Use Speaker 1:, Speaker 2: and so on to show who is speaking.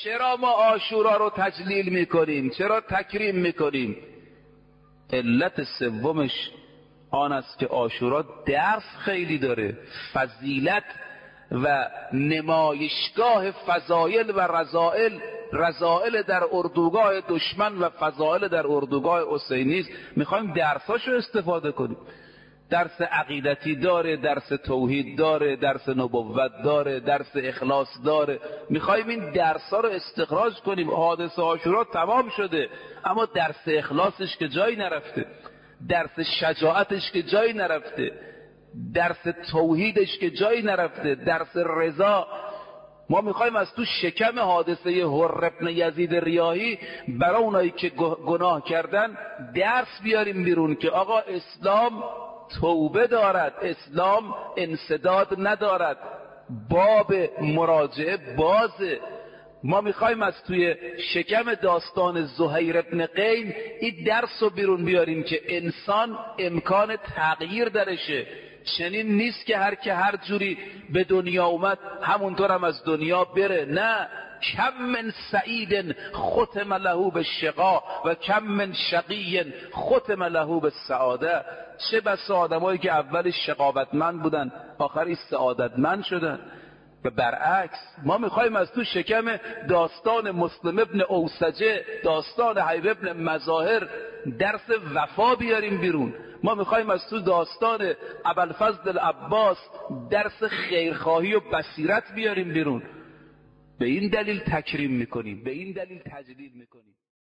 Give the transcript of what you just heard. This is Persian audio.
Speaker 1: چرا ما عاشورا رو تجلیل میکنیم؟ چرا تکریم میکنیم؟ علت سومش آن است که عاشورا درس خیلی داره، فضیلت و نمایشگاه فضایل و رذائل، رذائل در اردوگاه دشمن و فضائل در اردوگاه حسینی است. میخوایم درساشو استفاده کنیم. درس عقیدتی داره، درس توحید داره، درس نبوت داره، درس اخلاص داره. میخوایم این درسا رو استخراج کنیم. حادثه عاشورا تمام شده، اما درس اخلاصش که جایی نرفته، درس شجاعتش که جایی نرفته، درس توحیدش که جایی نرفته، درس رضا. ما میخوایم از تو شکم حادثه حر ابن یزید ریاحی برای اونایی که گناه کردن درس بیاریم بیرون که آقا اسلام توبه دارد، اسلام انسداد ندارد، باب مراجعه بازه. ما میخوایم از توی شکم داستان زهیر ابن قیم این درس رو بیرون بیاریم که انسان امکان تغییر درشه. چنین نیست که هر جوری به دنیا اومد همونطور هم از دنیا بره. نه، کم من سعید ختم له بالشقا و کم من شقی ختم له بالسعاده. چه بسا آدمایی که اول شقاوتمند بودن آخری سعادتمند شدن. و برعکس ما میخوایم از تو شکم داستان مسلم ابن اوسجه، داستان حیب ابن مظاهر درس وفا بیاریم بیرون. ما میخوایم از تو داستان ابوالفضل العباس درس خیرخواهی و بصیرت بیاریم بیرون. به این دلیل تکریم میکنیم، به این دلیل تجلیل میکنیم.